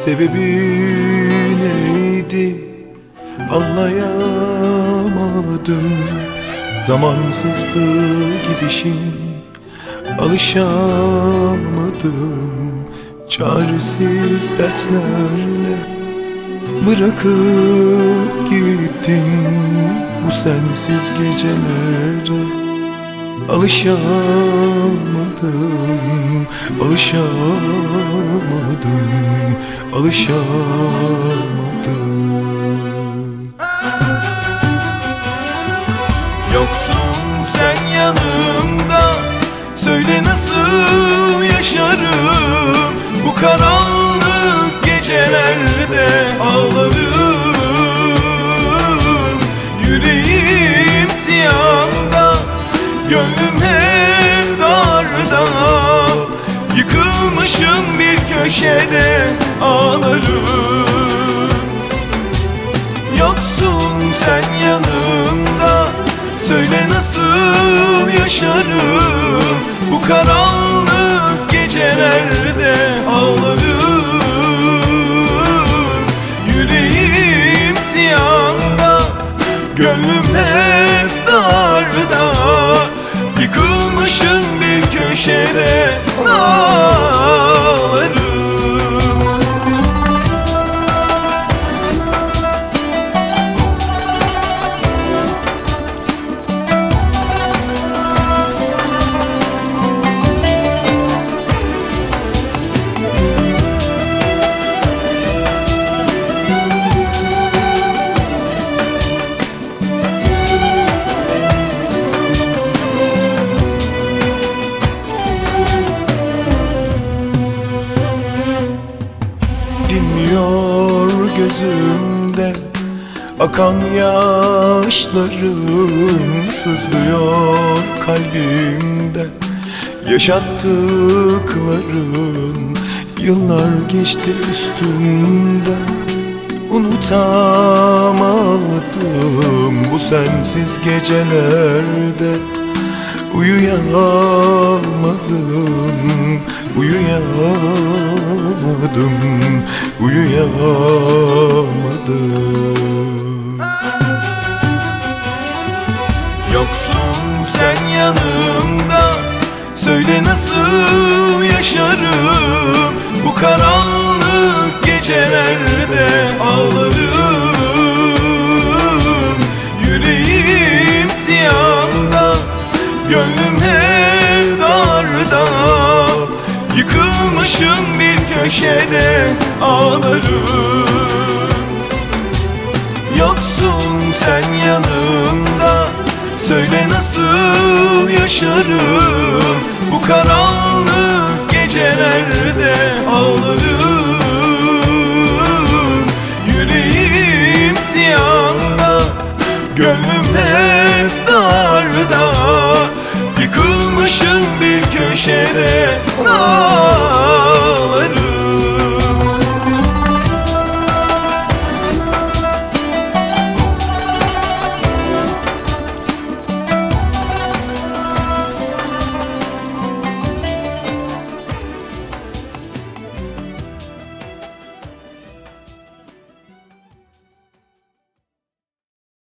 Sebebi neydi anlayamadım. Zamansızdı gidişin, alışamadım. Çaresiz dertlerle bırakıp gittin bu sensiz gecelere. Alışamadım, alışamadım, alışamadım. Yoksun sen yanımda, söyle nasıl yaşarım bu karanlık gecelerde. Ağlarım, yüreğim tiyanda, gönlüm hep darda. Yıkılmışım bir köşede ağlarım. Yoksun sen yanımda, söyle nasıl yaşarım bu karanlık gecelerde. Ağlarım, yüreğim tiyanda, gönlüm hep darda. Yıkılmışım bir köşede ağlarım. Dinmiyor gözümde akan yaşlarım, sızlıyor kalbimde yaşattıkların. Yıllar geçti üstümden, unutamadım bu sensiz gecelerde. Uyuyamadım, uyuyamadım, uyuyamadım. Yoksun sen yanımda, söyle nasıl yaşarım bu karanlık gecelerde. Ağlarım, yüreğim tiyanda, gönlüm hep darda. Yıkılmışım bir köşede ağlarım. Yoksun sen yanımda, söyle nasıl yaşarım bu karanlık gecelerde. Ağlarım, yüreğim tiyanda, gönlüm hep darda. Yıkılmışım bir köşede ağlarım.